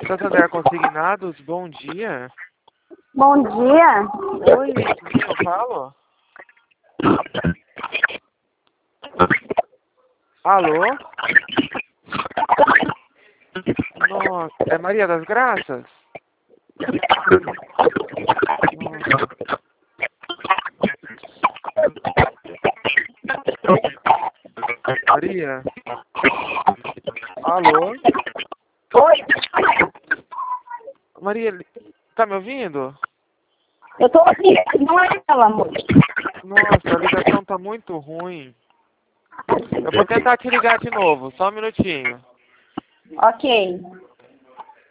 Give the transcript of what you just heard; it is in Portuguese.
Santander Consignados, bom dia. Bom dia. Oi, quem eu falo? Alô? Nossa, é Maria das Graças? Maria? Alô? Oi. Maria, tá me ouvindo? Eu tô aqui. Não é ela, amor. Nossa, a ligação tá muito ruim. Eu vou tentar te ligar de novo, só um minutinho. Ok.